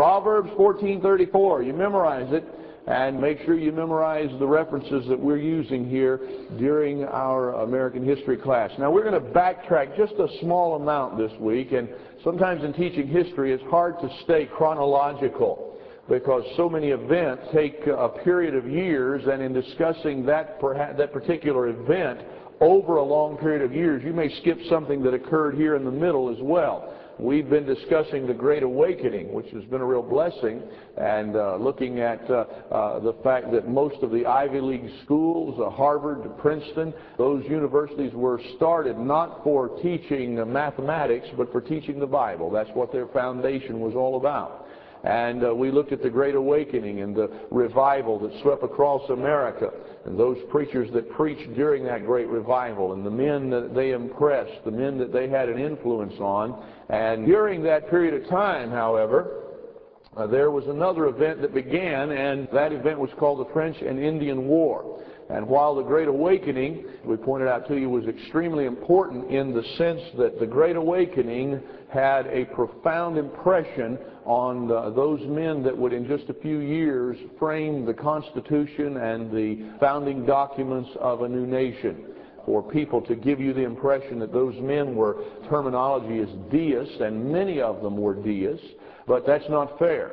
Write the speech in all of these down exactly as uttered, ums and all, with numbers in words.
Proverbs fourteen thirty-four. You memorize it, and make sure you memorize the references that we're using here during our American history class. Now, we're going to backtrack just a small amount this week, and sometimes in teaching history it's hard to stay chronological because so many events take a period of years, and in discussing that, perhaps, that particular event over a long period of years, you may skip something that occurred here in the middle as well. We've been discussing the Great Awakening, which has been a real blessing, and uh, looking at uh, uh, the fact that most of the Ivy League schools, uh, Harvard, Princeton, those universities were started not for teaching uh, mathematics, but for teaching the Bible. That's what their foundation was all about. And uh, we looked at the Great Awakening and the revival that swept across America, and those preachers that preached during that great revival, and the men that they impressed, the men that they had an influence on. And during that period of time, however, uh, there was another event that began, and that event was called the French and Indian War. And while the Great Awakening, we pointed out to you, was extremely important in the sense that the Great Awakening had a profound impression on uh, those men that would in just a few years frame the Constitution and the founding documents of a new nation. For people to give you the impression that those men were, terminology is deists, and many of them were deists, but that's not fair,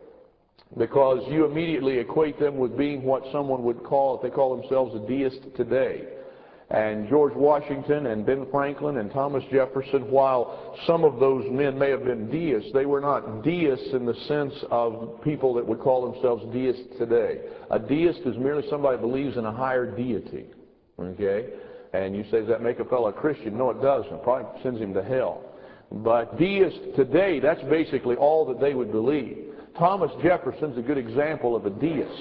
because you immediately equate them with being what someone would call, if they call themselves a deist today. And George Washington and Ben Franklin and Thomas Jefferson, while some of those men may have been deists, they were not deists in the sense of people that would call themselves deists today. A deist is merely somebody who believes in a higher deity. Okay? And you say, does that make a fellow a Christian? No, it doesn't. It probably sends him to hell. But deists today, that's basically all that they would believe. Thomas Jefferson's a good example of a deist.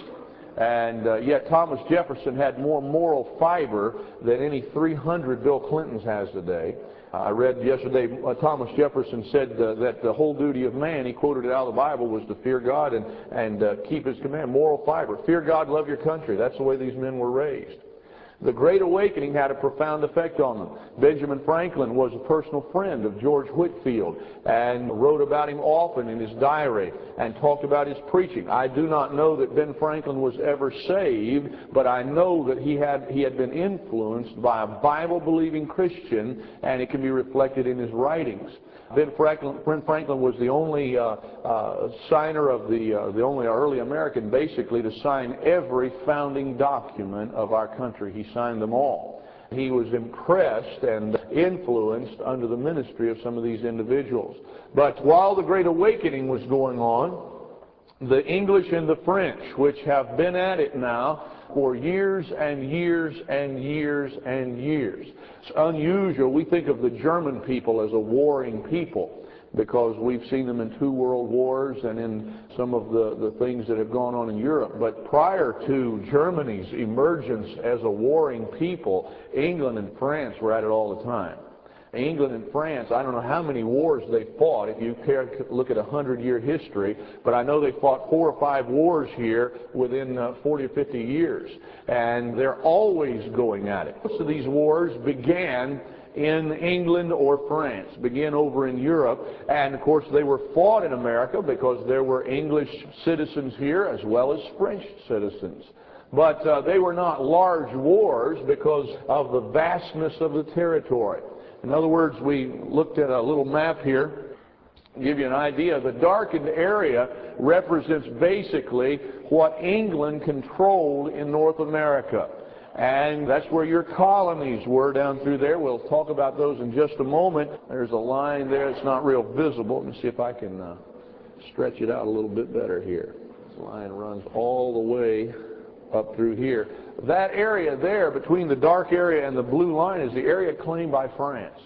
And uh, yet Thomas Jefferson had more moral fiber than any three hundred Bill Clintons has today. Uh, I read yesterday uh, Thomas Jefferson said uh, that the whole duty of man, he quoted it out of the Bible, was to fear God and, and uh, keep his command. Moral fiber. Fear God, love your country. That's the way these men were raised. The Great Awakening had a profound effect on them. Benjamin Franklin was a personal friend of George Whitefield and wrote about him often in his diary and talked about his preaching. I do not know that Ben Franklin was ever saved, but I know that he had, he had been influenced by a Bible-believing Christian, and it can be reflected in his writings. Ben Franklin, Ben Franklin was the only uh, uh, signer of the, uh, the only early American, basically, to sign every founding document of our country. He signed them all. He was impressed and influenced under the ministry of some of these individuals. But while the Great Awakening was going on, the English and the French, which have been at it now for years and years and years and years. It's unusual. We think of the German people as a warring people because we've seen them in two world wars and in some of the, the things that have gone on in Europe. But prior to Germany's emergence as a warring people, England and France were at it all the time. England and France, I don't know how many wars they fought if you care to look at a hundred-year history, but I know they fought four or five wars here within uh, forty or fifty years, and they're always going at it. Most of these wars began in England or France, began over in Europe, and of course they were fought in America because there were English citizens here as well as French citizens. But uh, they were not large wars because of the vastness of the territory. In other words, we looked at a little map here to give you an idea. The darkened area represents basically what England controlled in North America. And that's where your colonies were down through there. We'll talk about those in just a moment. There's a line there that's not real visible. Let me see if I can uh, stretch it out a little bit better here. This line runs all the way up through here. That area there between the dark area and the blue line is the area claimed by France.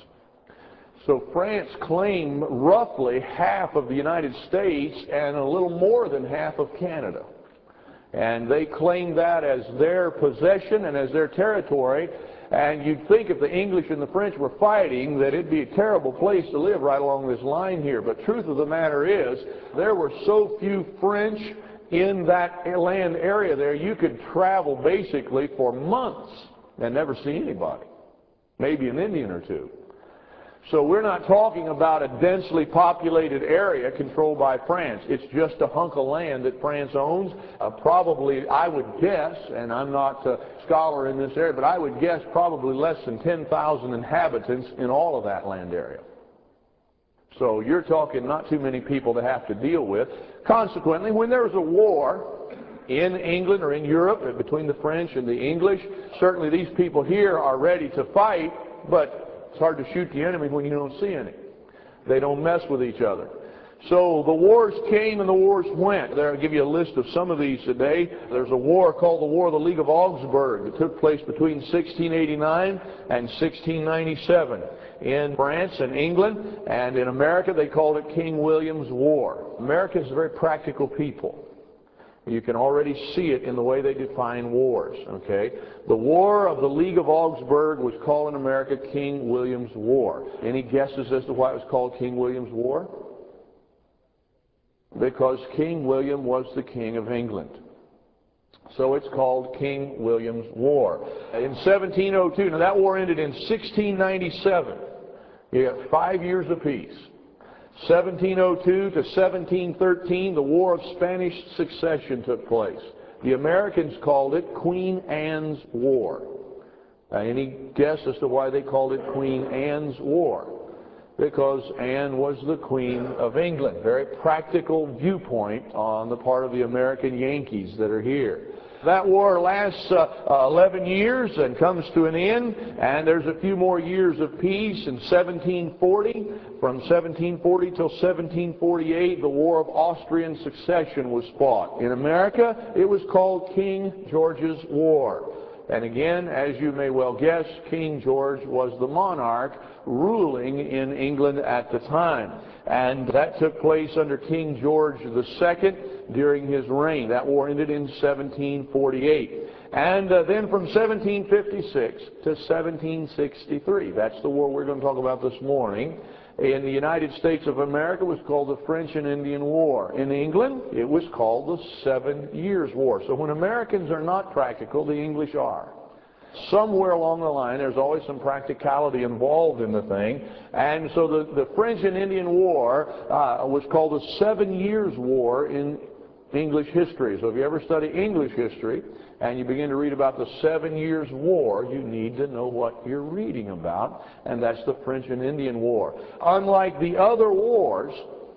So France claimed roughly half of the United States and a little more than half of Canada. And they claimed that as their possession and as their territory. And you'd think if the English and the French were fighting that it'd be a terrible place to live right along this line here. But truth of the matter is, there were so few French in that land area there, you could travel basically for months and never see anybody. Maybe an Indian or two. So we're not talking about a densely populated area controlled by France. It's just a hunk of land that France owns. Uh, probably, I would guess, and I'm not a scholar in this area, but I would guess probably less than ten thousand inhabitants in all of that land area. So you're talking not too many people to have to deal with. Consequently, when there's a war in England or in Europe between the French and the English, certainly these people here are ready to fight, but it's hard to shoot the enemy when you don't see any. They don't mess with each other. So the wars came and the wars went. There, I'll give you a list of some of these today. There's a war called the War of the League of Augsburg. It took place between sixteen eighty-nine and sixteen ninety-seven in France and England, and in America they called it King William's War. America is a very practical people. You can already see it in the way they define wars, okay? The War of the League of Augsburg was called in America King William's War. Any guesses as to why it was called King William's War? Because King William was the King of England. So it's called King William's War. In seventeen oh two, now that war ended in sixteen ninety-seven. You got five years of peace. seventeen oh two to seventeen thirteen, the War of Spanish Succession took place. The Americans called it Queen Anne's War. Uh, any guess as to why they called it Queen Anne's War? Because Anne was the Queen of England. Very practical viewpoint on the part of the American Yankees that are here. That war lasts uh, uh, eleven years and comes to an end, and there's a few more years of peace in seventeen forty. From seventeen forty till seventeen forty-eight, the War of Austrian Succession was fought. In America, it was called King George's War. And again, as you may well guess, King George was the monarch ruling in England at the time. And that took place under King George the Second during his reign. That war ended in seventeen forty-eight. And uh, then from seventeen fifty-six to seventeen sixty-three, that's the war we're going to talk about this morning, in the United States of America was called the French and Indian War. In England, it was called the Seven Years' War. So when Americans are not practical, the English are. Somewhere along the line, there's always some practicality involved in the thing. And so the, the French and Indian War uh, was called the Seven Years' War in English history. So if you ever study English history and you begin to read about the Seven Years' War, you need to know what you're reading about, and that's the French and Indian War. Unlike the other wars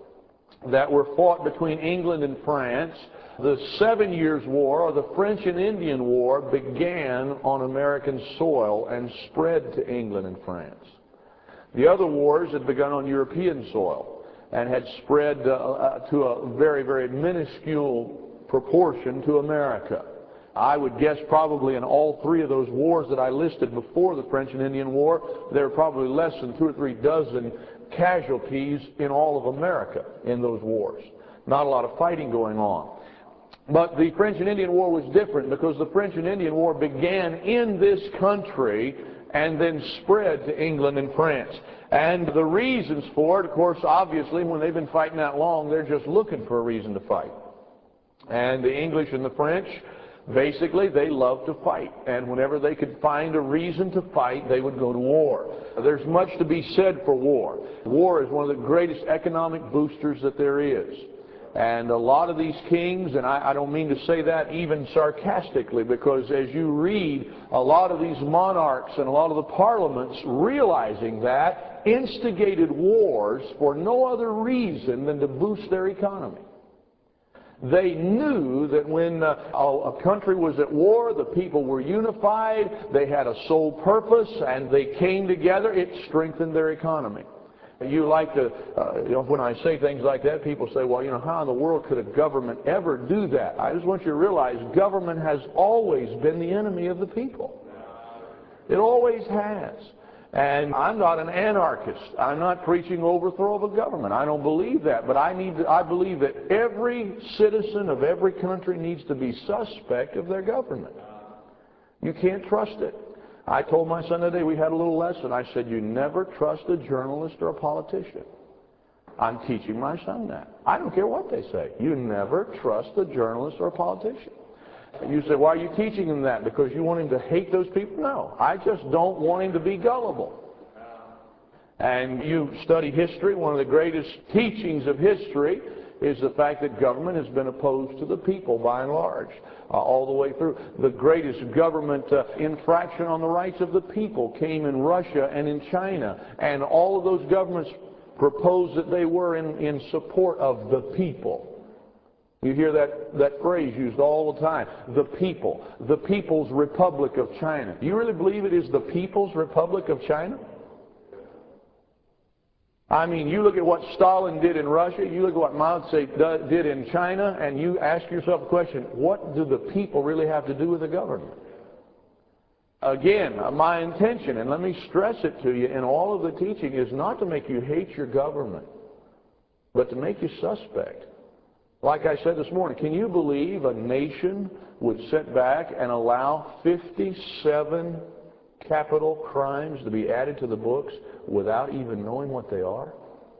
that were fought between England and France, the Seven Years' War, or the French and Indian War, began on American soil and spread to England and France. The other wars had begun on European soil and had spread uh, uh, to a very, very minuscule proportion to America. I would guess probably in all three of those wars that I listed before the French and Indian War, there were probably less than two or three dozen casualties in all of America in those wars. Not a lot of fighting going on. But the French and Indian War was different because the French and Indian War began in this country and then spread to England and France. And the reasons for it, of course, obviously, when they've been fighting that long, they're just looking for a reason to fight. And the English and the French, basically, they love to fight. And whenever they could find a reason to fight, they would go to war. There's much to be said for war. War is one of the greatest economic boosters that there is. And a lot of these kings, and I, I don't mean to say that even sarcastically, because as you read, a lot of these monarchs and a lot of the parliaments, realizing that, instigated wars for no other reason than to boost their economy. They knew that when uh, a, a country was at war, the people were unified, they had a sole purpose, and they came together, it strengthened their economy. You like to, uh, you know, when I say things like that, people say, well, you know, how in the world could a government ever do that? I just want you to realize government has always been the enemy of the people. It always has. And I'm not an anarchist. I'm not preaching overthrow of a government. I don't believe that. But I need to, I believe that every citizen of every country needs to be suspect of their government. You can't trust it. I told my son today, we had a little lesson. I said, you never trust a journalist or a politician. I'm teaching my son that. I don't care what they say. You never trust a journalist or a politician. You say, why are you teaching him that? Because you want him to hate those people? No. I just don't want him to be gullible. And you study history, one of the greatest teachings of history is the fact that government has been opposed to the people by and large, uh, all the way through. The greatest government uh, infraction on the rights of the people came in Russia and in China. And all of those governments proposed that they were in, in support of the people. You hear that, that phrase used all the time, the people, the People's Republic of China. Do you really believe it is the People's Republic of China? I mean, you look at what Stalin did in Russia, you look at what Mao Zedong did in China, and you ask yourself the question, what do the people really have to do with the government? Again, my intention, and let me stress it to you, in all of the teaching is not to make you hate your government, but to make you suspect. Like I said this morning, can you believe a nation would sit back and allow fifty-seven capital crimes to be added to the books without even knowing what they are?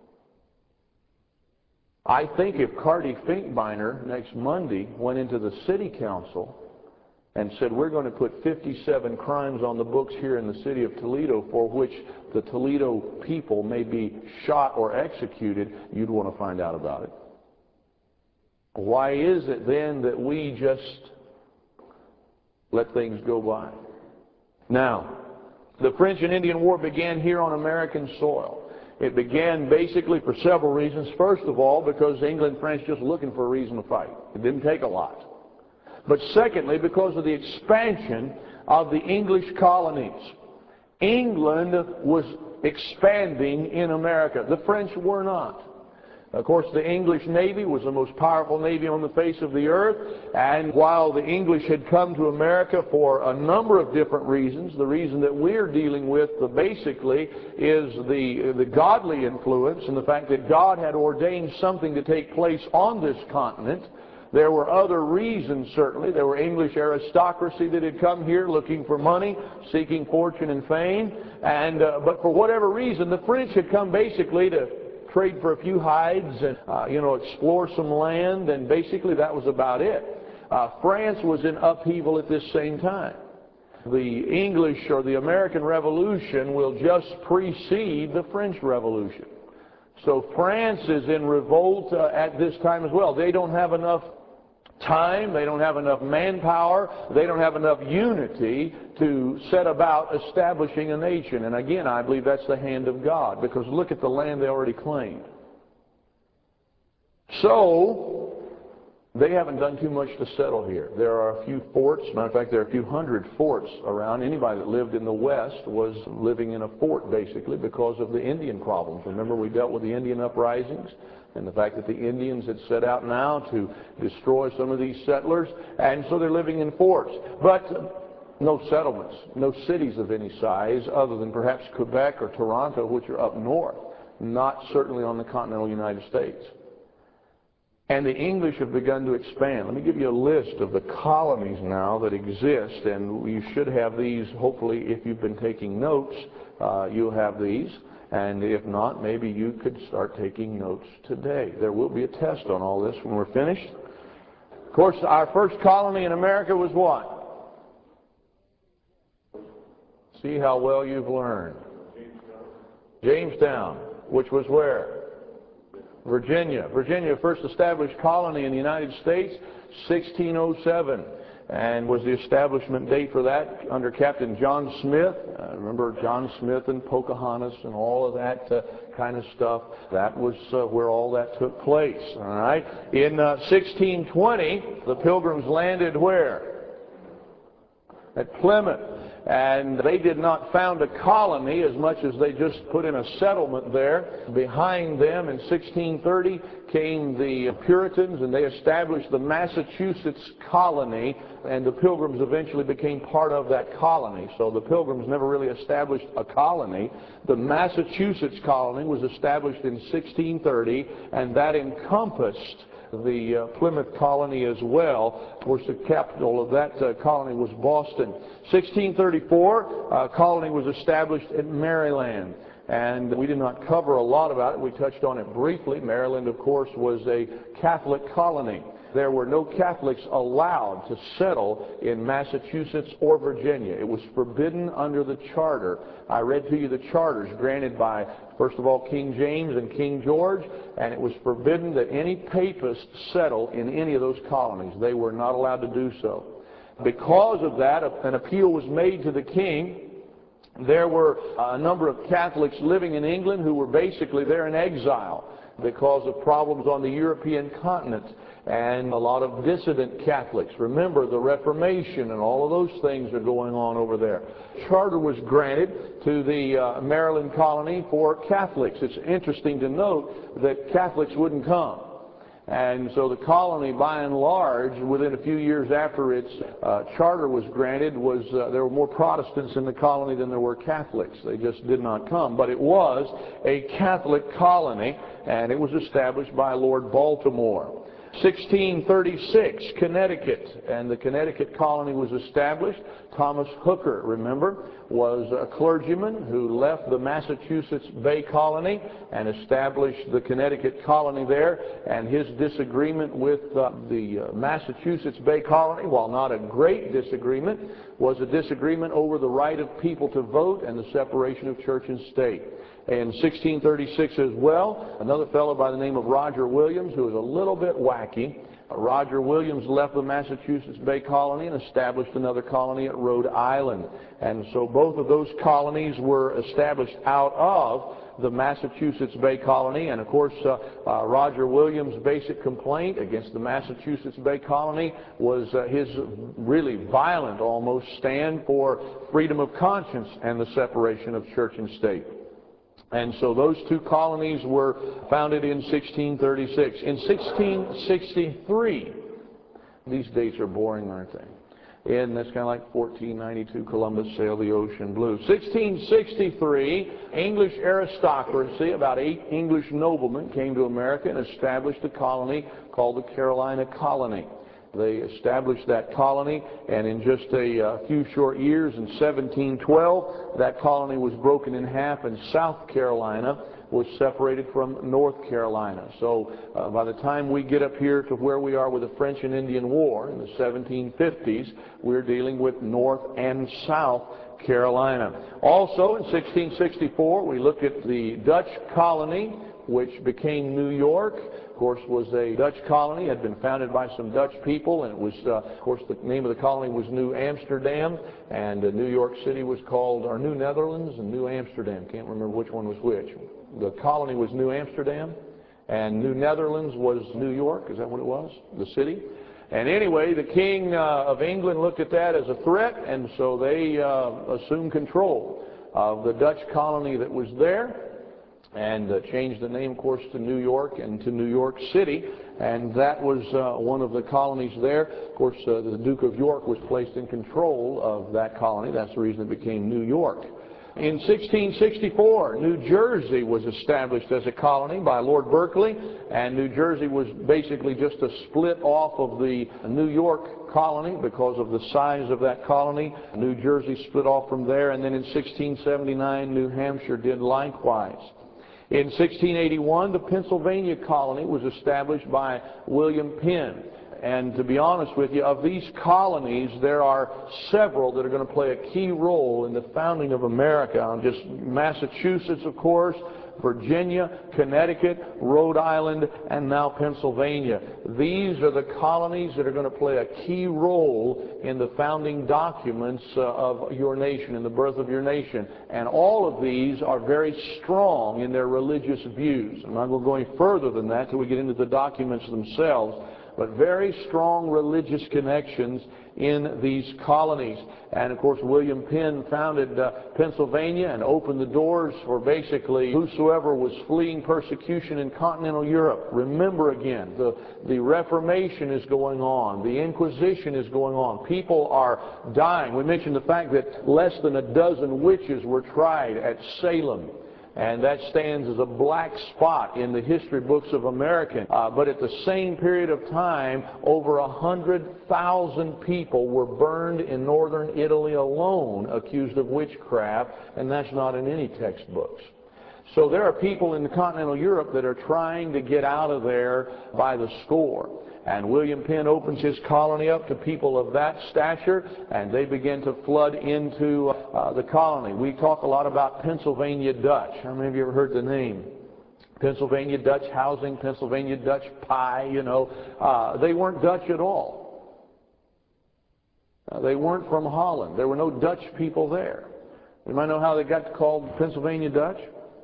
I think if Carty Finkbeiner next Monday went into the city council and said, we're going to put fifty-seven crimes on the books here in the city of Toledo for which the Toledo people may be shot or executed, you'd want to find out about it. Why is it then that we just let things go by? Now, the French and Indian War began here on American soil. It began basically for several reasons. First of all, because England and France just looking for a reason to fight. It didn't take a lot. But secondly, because of the expansion of the English colonies. England was expanding in America. The French were not. Of course, the English Navy was the most powerful Navy on the face of the earth, and while the English had come to America for a number of different reasons, the reason that we're dealing with uh, basically is the, the godly influence and the fact that God had ordained something to take place on this continent. There were other reasons, certainly. There were English aristocracy that had come here looking for money, seeking fortune and fame, and uh, but for whatever reason, the French had come basically to trade for a few hides and, uh, you know, explore some land, and basically that was about it. Uh, France was in upheaval at this same time. The English or the American Revolution will just precede the French Revolution. So France is in revolt uh, at this time as well. They don't have enough time, they don't have enough manpower, they don't have enough unity to set about establishing a nation. And again, I believe that's the hand of God, because look at the land they already claimed. So, they haven't done too much to settle here. There are a few forts. Matter of fact, there are a few hundred forts around. Anybody that lived in the West was living in a fort, basically, because of the Indian problems. Remember, we dealt with the Indian uprisings and the fact that the Indians had set out now to destroy some of these settlers, and so they're living in forts. But no settlements, no cities of any size other than perhaps Quebec or Toronto, which are up north, not certainly on the continental United States. And the English have begun to expand. Let me give you a list of the colonies now that exist, and you should have these, hopefully, if you've been taking notes, uh, you'll have these. And if not, maybe you could start taking notes today. There will be a test on all this when we're finished. Of course, our first colony in America was what? See how well you've learned. Jamestown, which was where? Virginia. Virginia, first established colony in the United States, sixteen oh seven. And was the establishment date for that under Captain John Smith. Uh, remember John Smith and Pocahontas and all of that uh, kind of stuff. That was uh, where all that took place. All right. In uh, sixteen twenty, the Pilgrims landed where? At Plymouth. And they did not found a colony as much as they just put in a settlement there. Behind them in sixteen thirty came the Puritans, and they established the Massachusetts colony, and the Pilgrims eventually became part of that colony. So the Pilgrims never really established a colony. The Massachusetts colony was established in sixteen thirty, and that encompassed the uh, Plymouth colony as well. Of course, the capital of that uh, colony was Boston. sixteen thirty-four, a colony was established in Maryland. And we did not cover a lot about it. We touched on it briefly. Maryland, of course, was a Catholic colony. there were no Catholics allowed to settle in Massachusetts or Virginia. It was forbidden under the charter. I read to you the charters granted by, first of all, King James and King George, and it was forbidden that any papist settle in any of those colonies. They were not allowed to do so. Because of that, an appeal was made to the king. There were a number of Catholics living in England who were basically there in exile because of problems on the European continent, and a lot of dissident Catholics. Remember, the Reformation and all of those things are going on over there. Charter was granted to the uh, Maryland colony for Catholics. It's interesting to note that Catholics wouldn't come. And so the colony, by and large, within a few years after its uh, charter was granted, was uh, there were more Protestants in the colony than there were Catholics. They just did not come. But it was a Catholic colony, and it was established by Lord Baltimore. sixteen thirty-six, Connecticut, and the Connecticut colony was established. Thomas Hooker, remember, was a clergyman who left the Massachusetts Bay Colony and established the Connecticut colony there, and his disagreement with uh, the uh, Massachusetts Bay Colony, while not a great disagreement, was a disagreement over the right of people to vote and the separation of church and state. In sixteen thirty-six as well, another fellow by the name of Roger Williams, who was a little bit wacky. Roger Williams left the Massachusetts Bay Colony and established another colony at Rhode Island. And so both of those colonies were established out of the Massachusetts Bay Colony. And of course, uh, uh, Roger Williams' basic complaint against the Massachusetts Bay Colony was uh, his really violent, almost, stand for freedom of conscience and the separation of church and state. And so those two colonies were founded in sixteen thirty-six. In sixteen sixty-three, these dates are boring, aren't they? And that's kind of like fourteen ninety-two, Columbus sailed the ocean blue. sixteen sixty-three, English aristocracy, about eight English noblemen, came to America and established a colony called the Carolina Colony. They established that colony, and in just a uh, few short years, in seventeen twelve, that colony was broken in half, and South Carolina was separated from North Carolina. So uh, by the time we get up here to where we are with the French and Indian War in the seventeen fifties, we're dealing with North and South Carolina. Also, in sixteen sixty-four, we look at the Dutch colony, which became New York. Of course, was a Dutch colony, had been founded by some Dutch people, and it was, uh, of course, the name of the colony was New Amsterdam, and uh, New York City was called, or New Netherlands and New Amsterdam. Can't remember which one was which. The colony was New Amsterdam, and New Netherlands was New York. Is that what it was? The city? And anyway, the King uh, of England looked at that as a threat, and so they uh, assumed control of the Dutch colony that was there, and uh, changed the name, of course, to New York and to New York City, and that was uh, one of the colonies there. Of course, uh, the Duke of York was placed in control of that colony. That's the reason it became New York. In sixteen sixty-four, New Jersey was established as a colony by Lord Berkeley, and New Jersey was basically just a split off of the New York colony because of the size of that colony. New Jersey split off from there, and then in sixteen seventy-nine, New Hampshire did likewise. In sixteen eighty-one, the Pennsylvania colony was established by William Penn. And to be honest with you, of these colonies, there are several that are going to play a key role in the founding of America. Just Massachusetts, of course, Virginia, Connecticut, Rhode Island, and now Pennsylvania. These are the colonies that are going to play a key role in the founding documents uh, of your nation, in the birth of your nation. And all of these are very strong in their religious views. I'm not going to go any further than that until we get into the documents themselves. But very strong religious connections in these colonies. And of course, William Penn founded uh, Pennsylvania and opened the doors for basically whosoever was fleeing persecution in continental Europe. Remember again, the, the Reformation is going on. The Inquisition is going on. People are dying. We mentioned the fact that less than a dozen witches were tried at Salem. And that stands as a black spot in the history books of America. Uh, but at the same period of time, over a hundred thousand people were burned in northern Italy alone, accused of witchcraft, and that's not in any textbooks. So there are people in continental Europe that are trying to get out of there by the score. And William Penn opens his colony up to people of that stature, and they begin to flood into uh, the colony. We talk a lot about Pennsylvania Dutch. How many of you ever heard the name? Pennsylvania Dutch housing, Pennsylvania Dutch pie, you know. Uh, they weren't Dutch at all. Uh, they weren't from Holland. There were no Dutch people there. You might know how they got called Pennsylvania Dutch?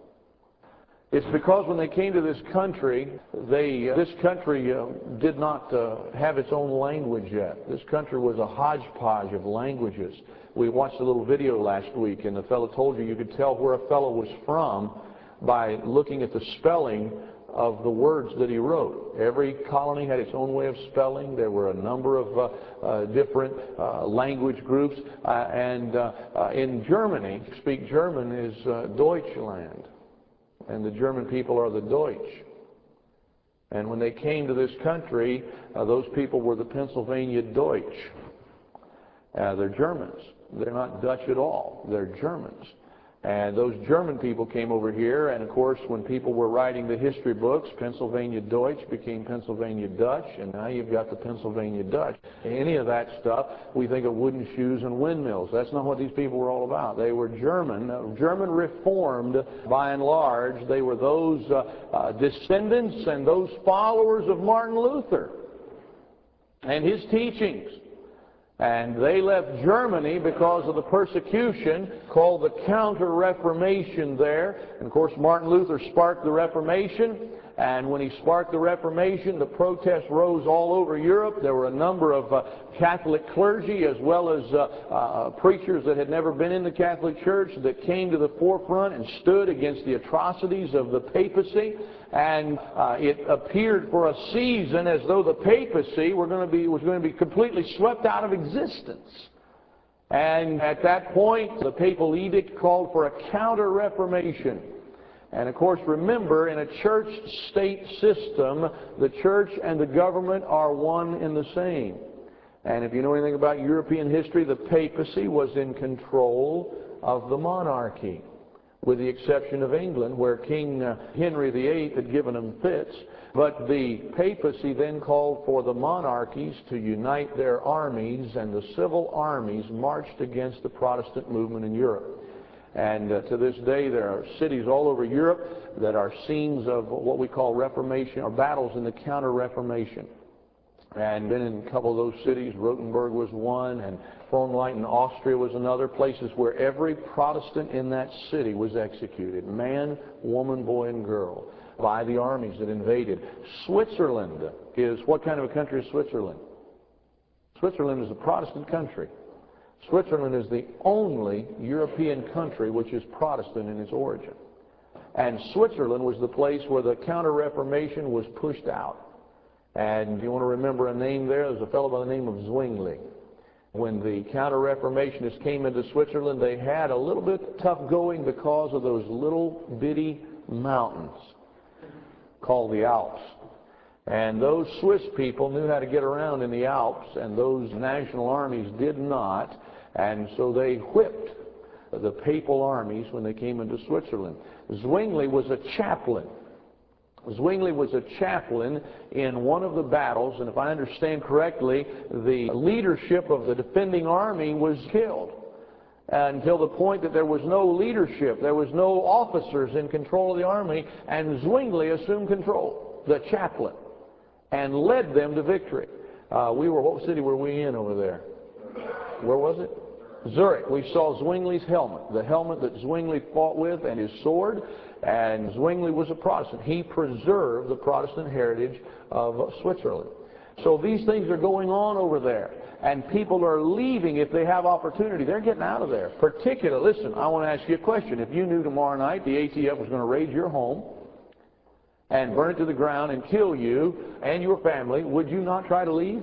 It's because when they came to this country, they, uh, this country uh, did not uh, have its own language yet. This country was a hodgepodge of languages. We watched a little video last week, and the fellow told you you could tell where a fellow was from by looking at the spelling of the words that he wrote. Every colony had its own way of spelling. There were a number of uh, uh, different uh, language groups. Uh, and uh, uh, in Germany, to speak German is uh, Deutschland. And the German people are the Deutsch. And when they came to this country, uh, those people were the Pennsylvania Deutsch. Uh, they're Germans. They're not Dutch at all. They're Germans. And those German people came over here, and of course when people were writing the history books, Pennsylvania Deutsch became Pennsylvania Dutch, and now you've got the Pennsylvania Dutch. Any of that stuff, we think of wooden shoes and windmills. That's not what these people were all about. They were German, uh, German Reformed by and large. They were those uh, uh, descendants and those followers of Martin Luther and his teachings. And they left Germany because of the persecution called the Counter-Reformation there. And of course Martin Luther sparked the Reformation. And when he sparked the Reformation, the protests rose all over Europe. There were a number of uh, Catholic clergy as well as uh, uh, preachers that had never been in the Catholic Church that came to the forefront and stood against the atrocities of the papacy. And uh, it appeared for a season as though the papacy were going to be, was going to be completely swept out of existence. And at that point, the papal edict called for a counter-reformation. And of course, remember, in a church-state system, the church and the government are one and the same. And if you know anything about European history, the papacy was in control of the monarchy, with the exception of England, where King uh, Henry the Eighth had given them fits. But the papacy then called for the monarchies to unite their armies, and the civil armies marched against the Protestant movement in Europe. And uh, to this day, there are cities all over Europe that are scenes of what we call Reformation, or battles in the Counter-Reformation. And been in a couple of those cities. Rothenburg was one, and Frohnleiten in Austria was another. Places where every Protestant in that city was executed. Man, woman, boy, and girl. By the armies that invaded. Switzerland is, what kind of a country is Switzerland? Switzerland is a Protestant country. Switzerland is the only European country which is Protestant in its origin. And Switzerland was the place where the Counter-Reformation was pushed out. And you want to remember a name there? There's a fellow by the name of Zwingli. When the Counter-Reformationists came into Switzerland, they had a little bit tough going because of those little bitty mountains called the Alps. And those Swiss people knew how to get around in the Alps, and those national armies did not. And so they whipped the papal armies when they came into Switzerland. Zwingli was a chaplain. Zwingli was a chaplain in one of the battles, and if I understand correctly, the leadership of the defending army was killed. Until the point that there was no leadership, there was no officers in control of the army, and Zwingli assumed control, the chaplain, and led them to victory. Uh, we were, what city were we in over there? Where was it? Zurich. We saw Zwingli's helmet, the helmet that Zwingli fought with, and his sword. And Zwingli was a Protestant. He preserved the Protestant heritage of Switzerland. So these things are going on over there. And people are leaving if they have opportunity. They're getting out of there. Particularly, listen, I want to ask you a question. If you knew tomorrow night the A T F was going to raid your home and burn it to the ground and kill you and your family, would you not try to leave?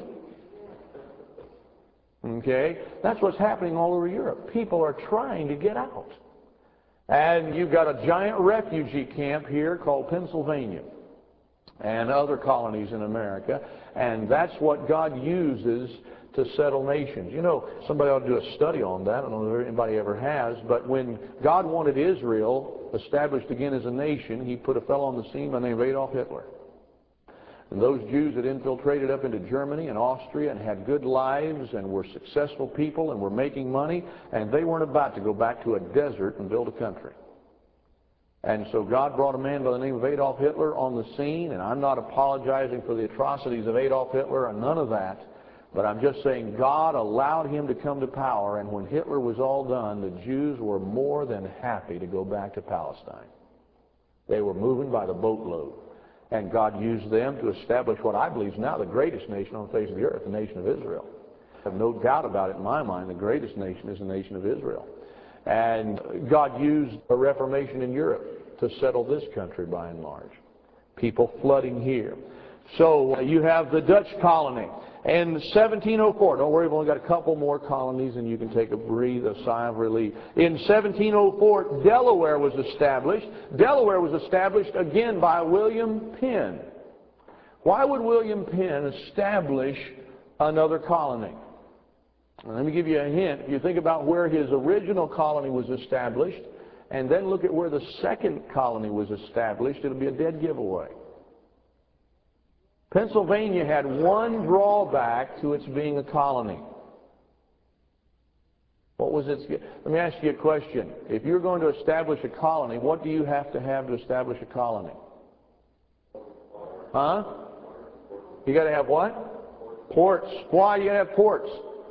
Okay? That's what's happening all over Europe. People are trying to get out. And you've got a giant refugee camp here called Pennsylvania and other colonies in America, and that's what God uses to settle nations. You know, somebody ought to do a study on that. I don't know if anybody ever has, but when God wanted Israel established again as a nation, he put a fellow on the scene by the name of Adolf Hitler. And those Jews had infiltrated up into Germany and Austria and had good lives and were successful people and were making money, and they weren't about to go back to a desert and build a country. And so God brought a man by the name of Adolf Hitler on the scene, and I'm not apologizing for the atrocities of Adolf Hitler and none of that, but I'm just saying God allowed him to come to power, and when Hitler was all done, the Jews were more than happy to go back to Palestine. They were moving by the boatload. And God used them to establish what I believe is now the greatest nation on the face of the earth, the nation of Israel. I have no doubt about it in my mind, the greatest nation is the nation of Israel. And God used a reformation in Europe to settle this country by and large. People flooding here. So uh, you have the Dutch colony. In seventeen oh four, don't worry, we've only got a couple more colonies and you can take a breathe, a sigh of relief. In seventeen oh four, Delaware was established. Delaware was established again by William Penn. Why would William Penn establish another colony? Well, let me give you a hint. If you think about where his original colony was established and then look at where the second colony was established, it'll be a dead giveaway. Pennsylvania had one drawback to its being a colony. What was its? Let me ask you a question. If you're going to establish a colony, what do you have to have to establish a colony? Huh? You got to have what? Ports. Why you got to have ports?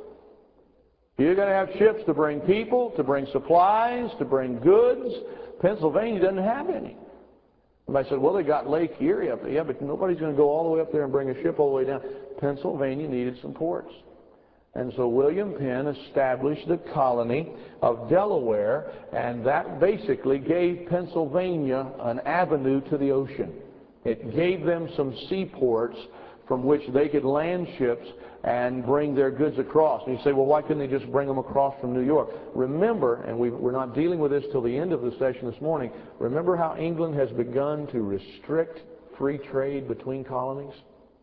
You got to have ships to bring people, to bring supplies, to bring goods. Pennsylvania doesn't have any. Somebody said, well, they got Lake Erie up there. Yeah, but nobody's going to go all the way up there and bring a ship all the way down. Pennsylvania needed some ports. And so William Penn established the colony of Delaware, and that basically gave Pennsylvania an avenue to the ocean. It gave them some seaports from which they could land ships and bring their goods across. And you say, well, why couldn't they just bring them across from New York? Remember, and we, we're not dealing with this till the end of the session this morning, remember how England has begun to restrict free trade between colonies?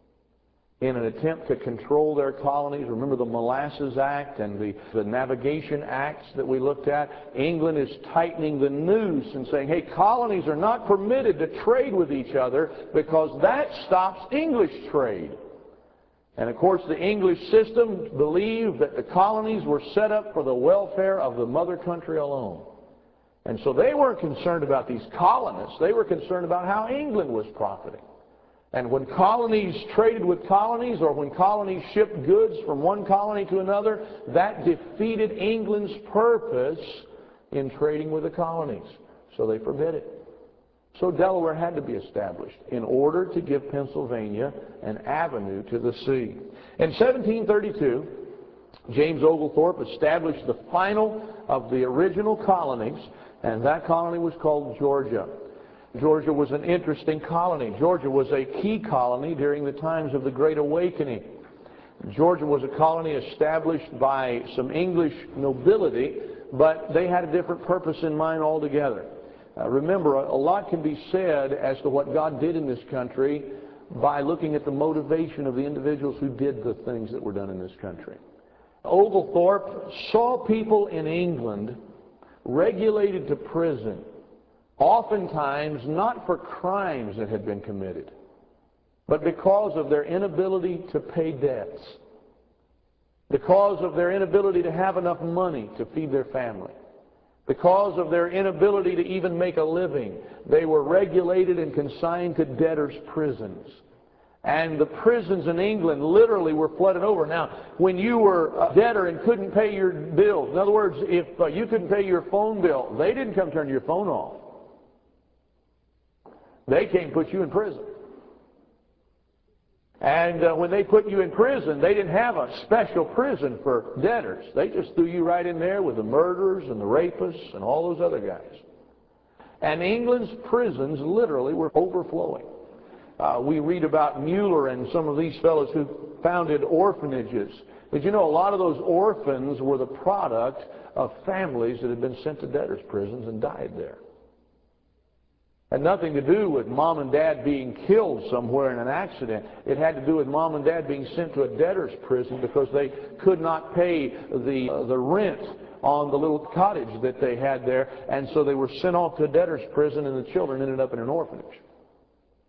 In an attempt to control their colonies. Remember the Molasses Act and the, the Navigation Acts that we looked at? England is tightening the noose and saying, hey, colonies are not permitted to trade with each other because that stops English trade. And of course the English system believed that the colonies were set up for the welfare of the mother country alone. And so they weren't concerned about these colonists. They were concerned about how England was profiting. And when colonies traded with colonies, or when colonies shipped goods from one colony to another, that defeated England's purpose in trading with the colonies. So they forbid it. So Delaware had to be established in order to give Pennsylvania an avenue to the sea. In seventeen thirty-two, James Oglethorpe established the final of the original colonies, and that colony was called Georgia. Georgia was an interesting colony. Georgia was a key colony during the times of the Great Awakening. Georgia was a colony established by some English nobility, but they had a different purpose in mind altogether. Uh, remember, a, a lot can be said as to what God did in this country by looking at the motivation of the individuals who did the things that were done in this country. Oglethorpe saw people in England regulated to prison, oftentimes not for crimes that had been committed, but because of their inability to pay debts, because of their inability to have enough money to feed their family, because of their inability to even make a living. They were regulated and consigned to debtors' prisons. And the prisons in England literally were flooded over. Now, when you were a debtor and couldn't pay your bills, in other words, if uh, you couldn't pay your phone bill, they didn't come turn your phone off. They came and put you in prison. And uh, when they put you in prison, they didn't have a special prison for debtors. They just threw you right in there with the murderers and the rapists and all those other guys. And England's prisons literally were overflowing. Uh, we read about Mueller and some of these fellows who founded orphanages. But you know, a lot of those orphans were the product of families that had been sent to debtors' prisons and died there. Had nothing to do with mom and dad being killed somewhere in an accident. It had to do with mom and dad being sent to a debtor's prison because they could not pay the, uh, the rent on the little cottage that they had there, and so they were sent off to a debtor's prison, and the children ended up in an orphanage.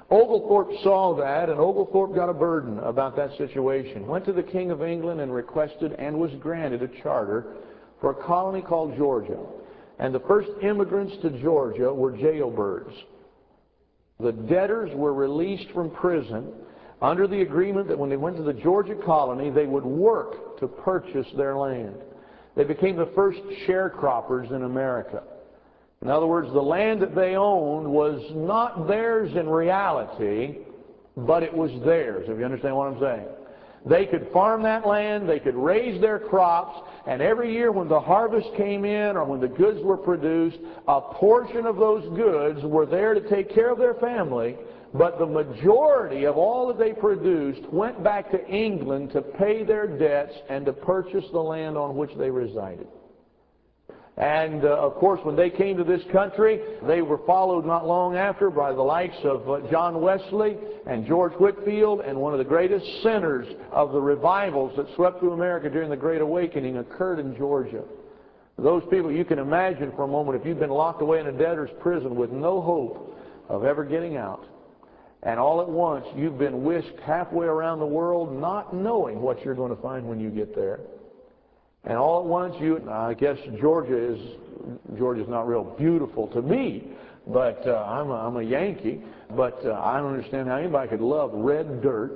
Oglethorpe saw that, and Oglethorpe got a burden about that situation. Went to the King of England and requested and was granted a charter for a colony called Georgia. And the first immigrants to Georgia were jailbirds. The debtors were released from prison under the agreement that when they went to the Georgia colony, they would work to purchase their land. They became the first sharecroppers in America. In other words, the land that they owned was not theirs in reality, but it was theirs, if you understand what I'm saying. They could farm that land, they could raise their crops, and every year when the harvest came in or when the goods were produced, a portion of those goods were there to take care of their family, but the majority of all that they produced went back to England to pay their debts and to purchase the land on which they resided. And, uh, of course, when they came to this country, they were followed not long after by the likes of uh, John Wesley and George Whitefield, and one of the greatest centers of the revivals that swept through America during the Great Awakening occurred in Georgia. Those people, you can imagine for a moment, if you've been locked away in a debtor's prison with no hope of ever getting out, and all at once you've been whisked halfway around the world not knowing what you're going to find when you get there. And all at once, you, I guess Georgia is, Georgia's not real beautiful to me, but uh, I'm, a, I'm a Yankee, but uh, I don't understand how anybody could love red dirt.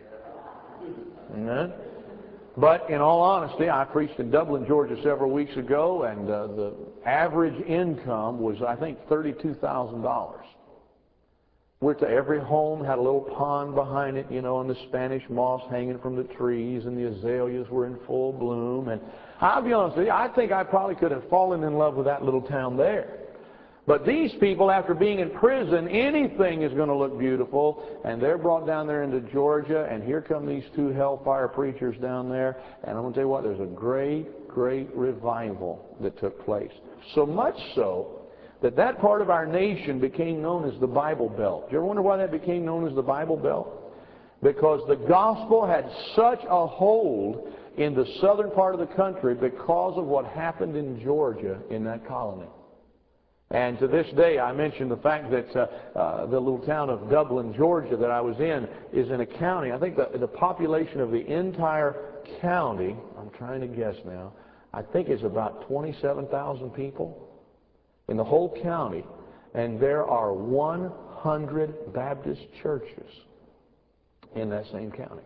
Amen? But in all honesty, I preached in Dublin, Georgia several weeks ago, and uh, the average income was, I think, thirty-two thousand dollars. Where to every home had a little pond behind it, you know, and the Spanish moss hanging from the trees, and the azaleas were in full bloom. And I'll be honest with you, I think I probably could have fallen in love with that little town there. But these people, after being in prison, anything is going to look beautiful, and they're brought down there into Georgia, and here come these two hellfire preachers down there, and I'm going to tell you what, there's a great, great revival that took place. So much so that that part of our nation became known as the Bible Belt. Do you ever wonder why that became known as the Bible Belt? Because the gospel had such a hold in the southern part of the country because of what happened in Georgia in that colony. And to this day, I mentioned the fact that uh, uh, the little town of Dublin, Georgia, that I was in, is in a county. I think the, the population of the entire county, I'm trying to guess now, I think it's about twenty-seven thousand people in the whole county, and there are one hundred Baptist churches in that same county.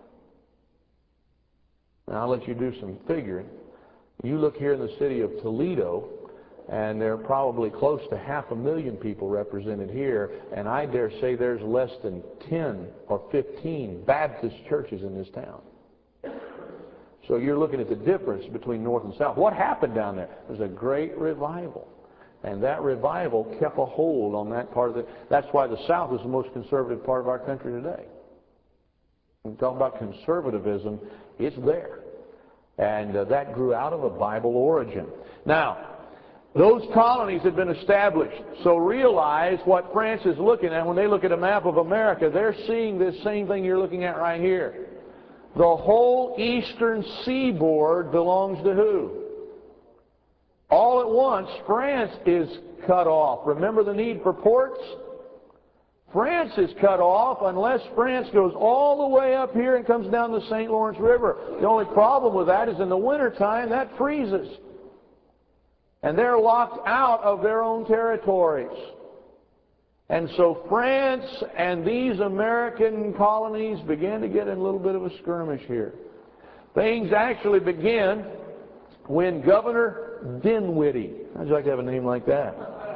Now, I'll let you do some figuring. You look here in the city of Toledo, and there are probably close to half a million people represented here, and I dare say there's less than ten or fifteen Baptist churches in this town. So you're looking at the difference between north and south. What happened down there? There's a great revival. And that revival kept a hold on that part of it. That's why the South is the most conservative part of our country today. When we talk about conservatism, it's there. And uh, that grew out of a Bible origin. Now, those colonies had been established. So realize what France is looking at when they look at a map of America. They're seeing this same thing you're looking at right here. The whole eastern seaboard belongs to who? All at once, France is cut off. Remember the need for ports? France is cut off unless France goes all the way up here and comes down the Saint Lawrence River. The only problem with that is in the wintertime, that freezes. And they're locked out of their own territories. And so France and these American colonies began to get in a little bit of a skirmish here. Things actually begin when Governor Dinwiddie, how'd you like to have a name like that?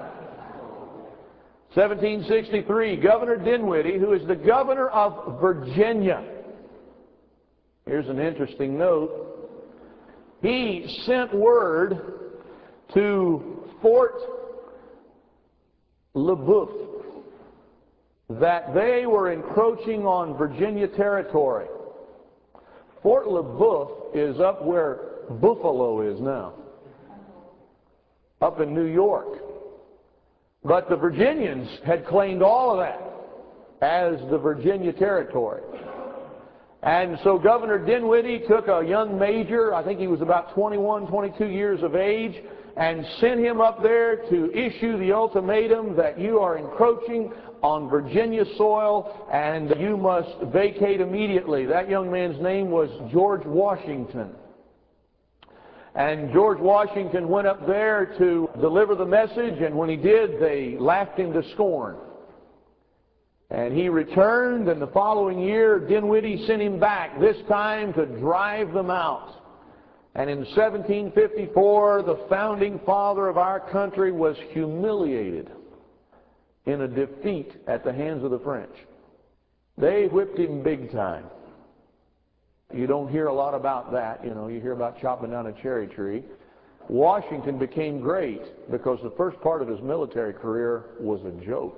seventeen sixty-three, Governor Dinwiddie, who is the governor of Virginia. Here's an interesting note. He sent word to Fort Le Boeuf that they were encroaching on Virginia territory. Fort Le Boeuf is up where Buffalo is now, up in New York. But the Virginians had claimed all of that as the Virginia territory. And so Governor Dinwiddie took a young major, I think he was about twenty-one, twenty-two years of age, and sent him up there to issue the ultimatum that you are encroaching on Virginia soil and you must vacate immediately. That young man's name was George Washington. And George Washington went up there to deliver the message, and when he did, they laughed him to scorn. And he returned, and the following year, Dinwiddie sent him back, this time to drive them out. And in seventeen fifty-four, the founding father of our country was humiliated in a defeat at the hands of the French. They whipped him big time. You don't hear a lot about that. You know, you hear about chopping down a cherry tree. Washington became great because the first part of his military career was a joke.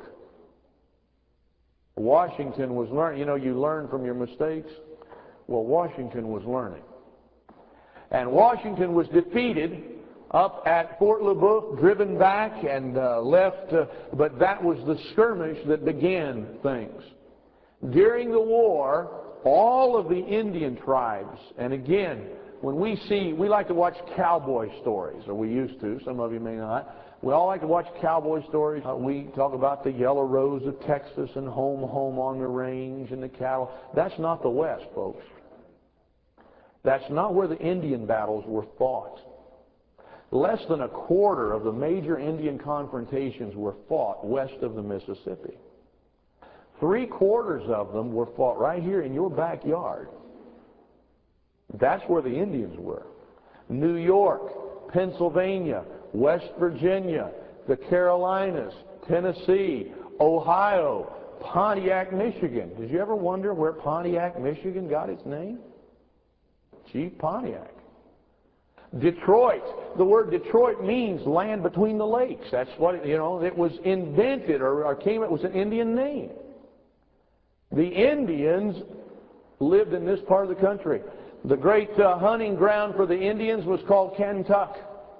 Washington was learning. You know, you learn from your mistakes. Well, Washington was learning. And Washington was defeated up at Fort Le Boeuf, driven back and uh, left. Uh, but that was the skirmish that began things. During the war, all of the Indian tribes, and again, when we see, we like to watch cowboy stories, or we used to, some of you may not. We all like to watch cowboy stories. Uh, we talk about the yellow rose of Texas and home, home on the range and the cattle. That's not the West, folks. That's not where the Indian battles were fought. Less than a quarter of the major Indian confrontations were fought west of the Mississippi. Three quarters of them were fought right here in your backyard. That's where the Indians were. New York, Pennsylvania, West Virginia, the Carolinas, Tennessee, Ohio, Pontiac, Michigan. Did you ever wonder where Pontiac, Michigan got its name? Chief Pontiac. Detroit. The word Detroit means land between the lakes. That's what, you know, it was invented or, or came, it was an Indian name. The Indians lived in this part of the country. The great uh, hunting ground for the Indians was called Kentuck.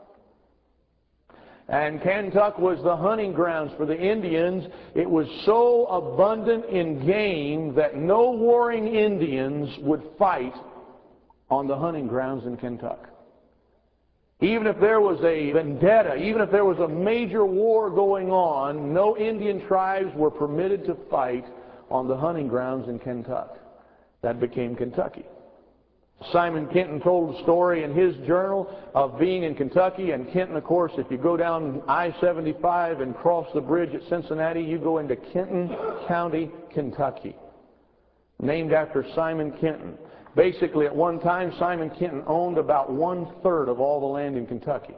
And Kentuck was the hunting grounds for the Indians. It was so abundant in game that no warring Indians would fight on the hunting grounds in Kentuck. Even if there was a vendetta, even if there was a major war going on, no Indian tribes were permitted to fight on the hunting grounds in Kentuck. That became Kentucky. Simon Kenton told a story in his journal of being in Kentucky, and Kenton, of course, if you go down I seventy-five and cross the bridge at Cincinnati, you go into Kenton County, Kentucky, named after Simon Kenton. Basically, at one time, Simon Kenton owned about one-third of all the land in Kentucky.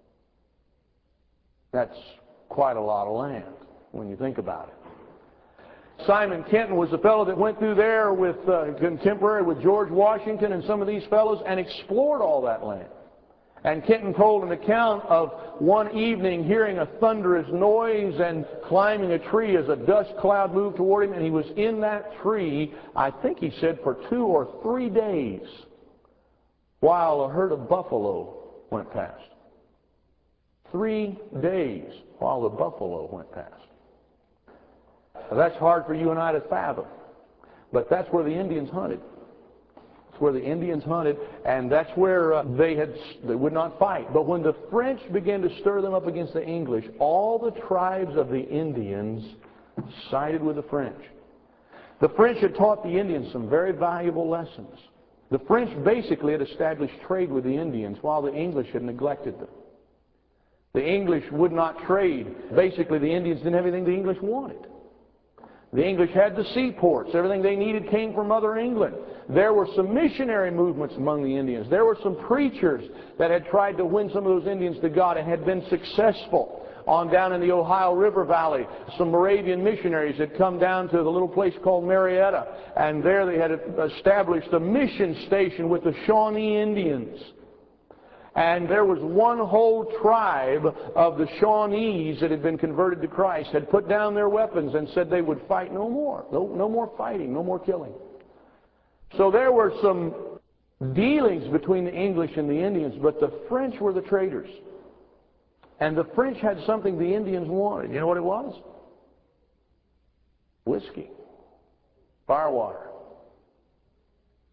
That's quite a lot of land when you think about it. Simon Kenton was the fellow that went through there with uh, contemporary with George Washington and some of these fellows and explored all that land. And Kenton told an account of one evening hearing a thunderous noise and climbing a tree as a dust cloud moved toward him, and he was in that tree, I think he said, for two or three days while a herd of buffalo went past. Three days while the buffalo went past. Now, that's hard for you and I to fathom, but that's where the Indians hunted. That's where the Indians hunted, and that's where uh, they had they would not fight. But when the French began to stir them up against the English, all the tribes of the Indians sided with the French. The French had taught the Indians some very valuable lessons. The French basically had established trade with the Indians while the English had neglected them. The English would not trade. Basically, the Indians didn't have anything the English wanted. The English had the seaports. Everything they needed came from Mother England. There were some missionary movements among the Indians. There were some preachers that had tried to win some of those Indians to God and had been successful. On down in the Ohio River Valley, some Moravian missionaries had come down to the little place called Marietta, and there they had established a mission station with the Shawnee Indians. And there was one whole tribe of the Shawnees that had been converted to Christ, had put down their weapons and said they would fight no more. No, no more fighting, no more killing. So there were some dealings between the English and the Indians, but the French were the traders. And the French had something the Indians wanted. You know what it was? Whiskey. Firewater.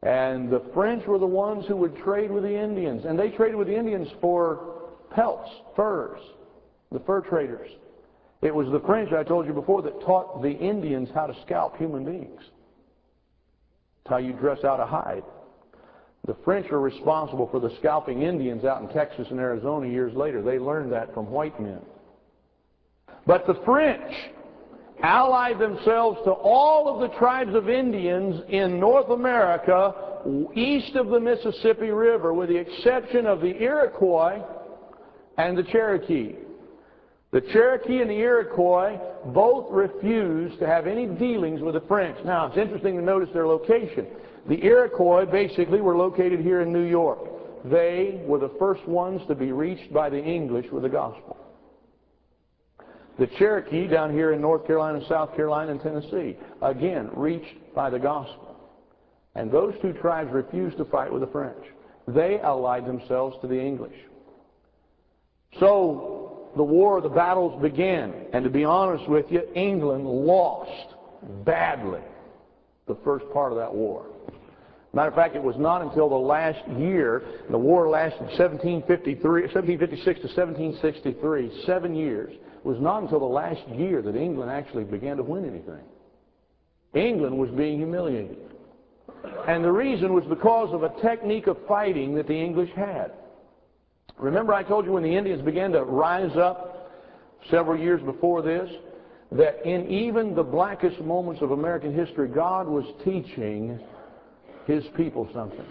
And the French were the ones who would trade with the Indians. And they traded with the Indians for pelts, furs, the fur traders. It was the French, I told you before, that taught the Indians how to scalp human beings. It's how you dress out a hide. The French were responsible for the scalping Indians out in Texas and Arizona years later. They learned that from white men. But the French allied themselves to all of the tribes of Indians in North America east of the Mississippi River, with the exception of the Iroquois and the Cherokee. The Cherokee and the Iroquois both refused to have any dealings with the French. Now, it's interesting to notice their location. The Iroquois basically were located here in New York. They were the first ones to be reached by the English with the gospel. The Cherokee down here in North Carolina, South Carolina, and Tennessee, again, reached by the gospel. And those two tribes refused to fight with the French. They allied themselves to the English. So the war, the battles began. And to be honest with you, England lost badly the first part of that war. Matter of fact, it was not until the last year, the war lasted seventeen fifty-three, seventeen fifty-six to seventeen sixty-three, seven years. It was not until the last year that England actually began to win anything. England was being humiliated. And the reason was because of a technique of fighting that the English had. Remember I told you when the Indians began to rise up several years before this, that in even the blackest moments of American history, God was teaching His people something.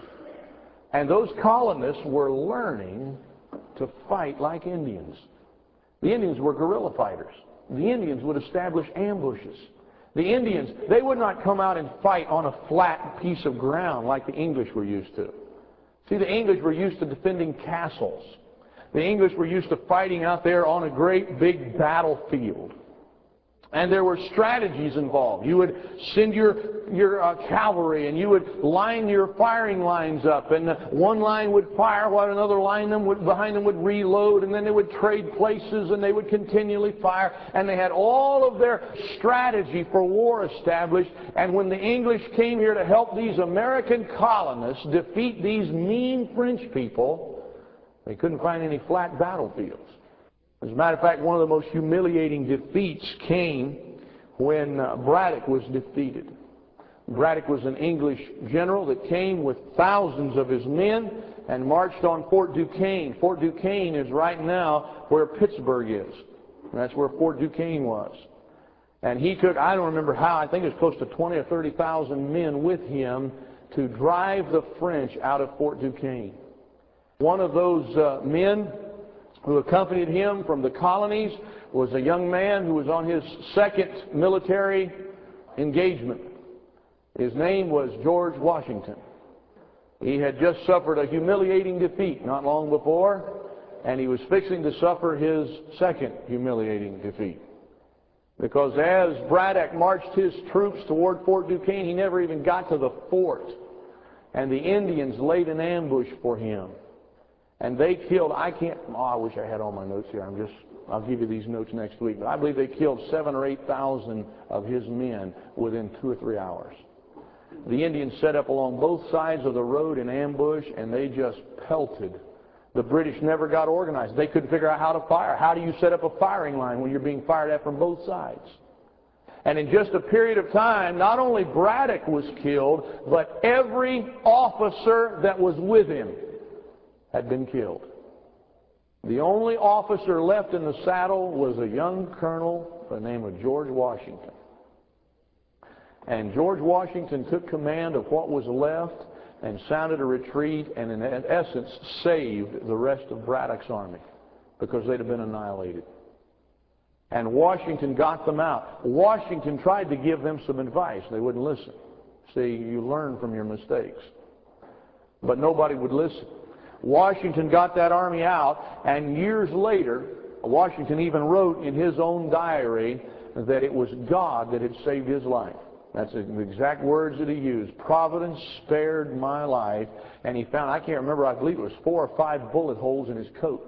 And those colonists were learning to fight like Indians. The Indians were guerrilla fighters. The Indians would establish ambushes. The Indians, they would not come out and fight on a flat piece of ground like the English were used to. See, the English were used to defending castles. The English were used to fighting out there on a great big battlefield. And there were strategies involved. You would send your, your uh, cavalry, and you would line your firing lines up. And uh, one line would fire while another line them would, behind them would reload. And then they would trade places, and they would continually fire. And they had all of their strategy for war established. And when the English came here to help these American colonists defeat these mean French people, they couldn't find any flat battlefields. As a matter of fact, one of the most humiliating defeats came when uh, Braddock was defeated. Braddock was an English general that came with thousands of his men and marched on Fort Duquesne. Fort Duquesne is right now where Pittsburgh is. That's where Fort Duquesne was. And he took, I don't remember how, I think it was close to twenty or thirty thousand men with him to drive the French out of Fort Duquesne. One of those uh, men who accompanied him from the colonies was a young man who was on his second military engagement. His name was George Washington. He had just suffered a humiliating defeat not long before, and he was fixing to suffer his second humiliating defeat. Because as Braddock marched his troops toward Fort Duquesne, he never even got to the fort. And the Indians laid an ambush for him. And they killed, I can't, oh, I wish I had all my notes here. I'm just, I'll give you these notes next week. But I believe they killed seven or eight thousand of his men within two or three hours. The Indians set up along both sides of the road in ambush, and they just pelted. The British never got organized. They couldn't figure out how to fire. How do you set up a firing line when you're being fired at from both sides? And in just a period of time, not only Braddock was killed, but every officer that was with him had been killed. The only officer left in the saddle was a young colonel by the name of George Washington. And George Washington took command of what was left and sounded a retreat, and in essence saved the rest of Braddock's army because they'd have been annihilated. And Washington got them out. Washington tried to give them some advice. They wouldn't listen. See, you learn from your mistakes. But nobody would listen. Washington got that army out, and years later, Washington even wrote in his own diary that it was God that had saved his life. That's the exact words that he used. Providence spared my life. And he found, I can't remember, I believe it was four or five bullet holes in his coat.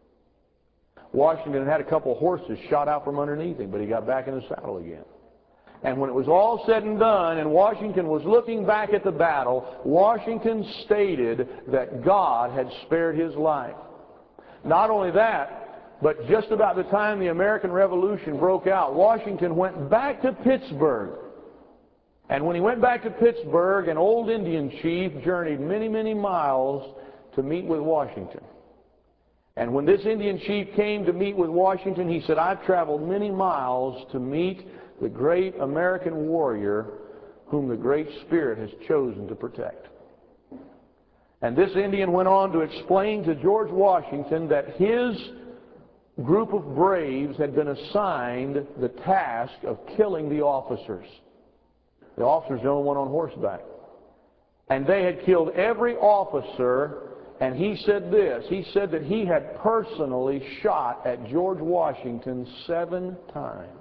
Washington had a couple of horses shot out from underneath him, but he got back in the saddle again. And when it was all said and done and Washington was looking back at the battle, Washington stated that God had spared his life. Not only that, but just about the time the American Revolution broke out, Washington went back to Pittsburgh. And when he went back to Pittsburgh, an old Indian chief journeyed many, many miles to meet with Washington. And when this Indian chief came to meet with Washington, he said, "I've traveled many miles to meet the great American warrior whom the Great Spirit has chosen to protect." And this Indian went on to explain to George Washington that his group of braves had been assigned the task of killing the officers. The officers only went on horseback. And they had killed every officer. And he said this, he said that he had personally shot at George Washington seven times.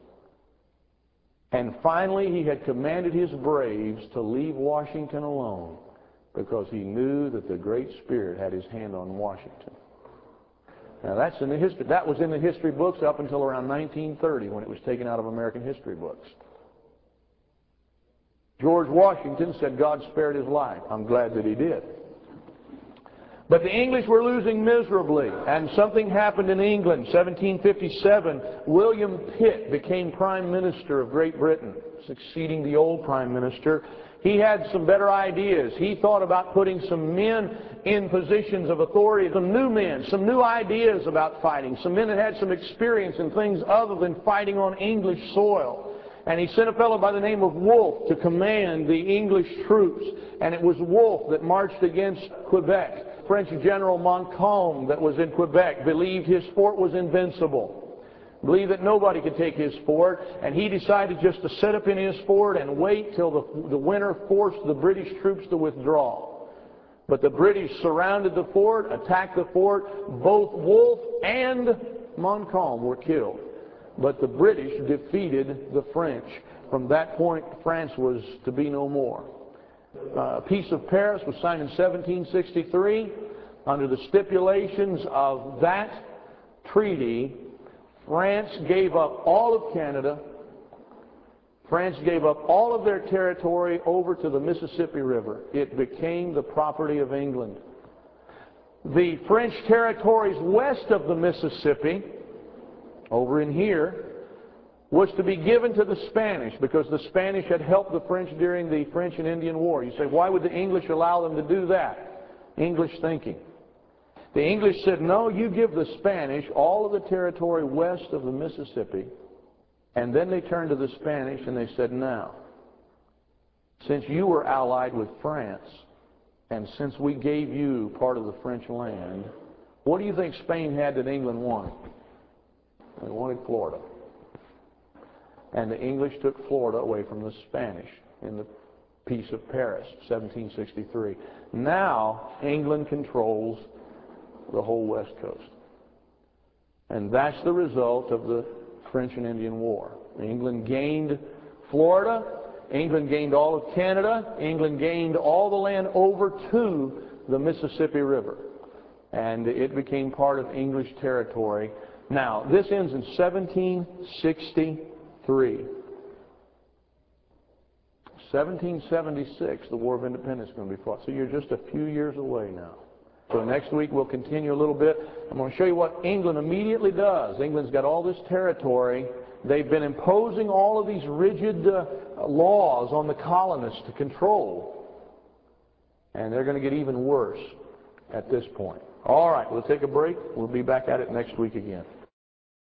And finally he had commanded his braves to leave Washington alone because he knew that the Great Spirit had his hand on Washington. Now that's in the history, that was in the history books up until around nineteen thirty when it was taken out of American history books. George Washington said God spared his life. I'm glad that he did. But the English were losing miserably, and something happened in England. seventeen fifty-seven, William Pitt became Prime Minister of Great Britain, succeeding the old Prime Minister. He had some better ideas. He thought about putting some men in positions of authority, some new men, some new ideas about fighting, some men that had some experience in things other than fighting on English soil. And he sent a fellow by the name of Wolfe to command the English troops. And it was Wolfe that marched against Quebec. French General Montcalm that was in Quebec believed his fort was invincible. Believed that nobody could take his fort. And he decided just to set up in his fort and wait till the, the winter forced the British troops to withdraw. But the British surrounded the fort, attacked the fort. Both Wolfe and Montcalm were killed. But the British defeated the French. From that point, France was to be no more. Uh, Peace of Paris was signed in seventeen sixty-three. Under the stipulations of that treaty, France gave up all of Canada. France gave up all of their territory over to the Mississippi River. It became the property of England. The French territories west of the Mississippi, over in here, was to be given to the Spanish because the Spanish had helped the French during the French and Indian War. You say, why would the English allow them to do that? English thinking. The English said, no, you give the Spanish all of the territory west of the Mississippi. And then they turned to the Spanish and they said, now, since you were allied with France, and since we gave you part of the French land, what do you think Spain had that England wanted? They wanted Florida. And the English took Florida away from the Spanish in the Peace of Paris, seventeen sixty-three. Now, England controls the whole West Coast. And that's the result of the French and Indian War. England gained Florida. England gained all of Canada. England gained all the land over to the Mississippi River. And it became part of English territory. Now, this ends in seventeen sixty-three. seventeen seventy-six, the War of Independence is going to be fought. So you're just a few years away now. So next week we'll continue a little bit. I'm going to show you what England immediately does. England's got all this territory. They've been imposing all of these rigid uh, laws on the colonists to control. And they're going to get even worse at this point. All right, we'll take a break. We'll be back at it next week again.